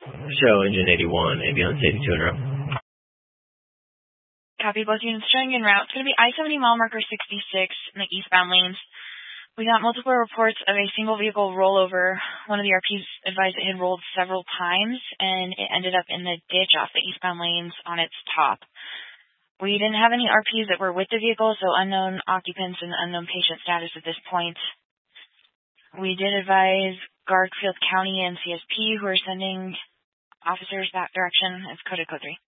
Show engine 81, ambulance 82 en route. Copy, both units showing en route. It's going to be I-70 mile marker 66 in the eastbound lanes. We got multiple reports of a single vehicle rollover. One of the RPs advised it had rolled several times, and it ended up in the ditch off the eastbound lanes on its top. We didn't have any RPs that were with the vehicle, so unknown occupants and unknown patient status at this point. We did advise Garfield County and CSP, who are sending officers that direction. It's coded code 3.